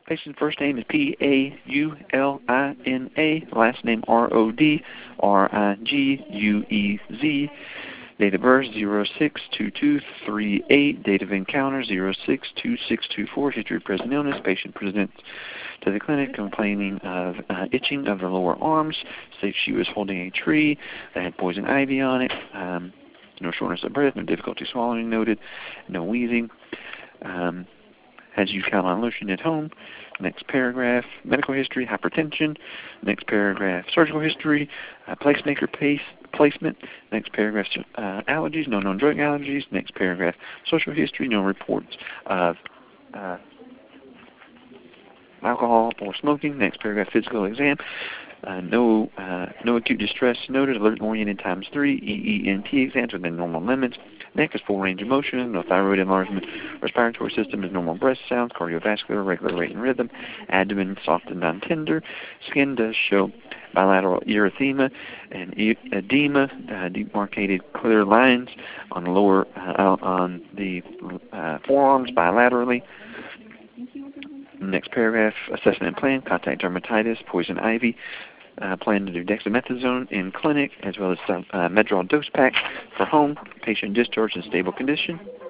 Patient's first name is Paulina, last name Rodriguez. Date of birth 06/22/38. Date of encounter 06/26/24. History of present illness. Patient presents to the clinic complaining of itching of the lower arms. States she was holding a tree that had poison ivy on it. No shortness of breath, no difficulty swallowing noted, no wheezing. Has used Calamine lotion at home. Next paragraph, medical history, hypertension. Next paragraph, surgical history, placemaker placement. Next paragraph, allergies, no known drug allergies. Next paragraph, social history, no reports of alcohol or smoking. Next paragraph, physical exam. No acute distress noted. Alert-oriented times 3. EENT exams within normal limits. Neck is full range of motion. No thyroid enlargement. Respiratory system is normal breath sounds. Cardiovascular, regular rate and rhythm. Abdomen soft and non-tender. Skin does show bilateral erythema and edema. Demarcated clear lines on the lower on the forearms bilaterally. Next paragraph, assessment plan, contact dermatitis, poison ivy. Plan to do dexamethasone in clinic, as well as some Medrol dose pack for home. Patient discharged in stable condition.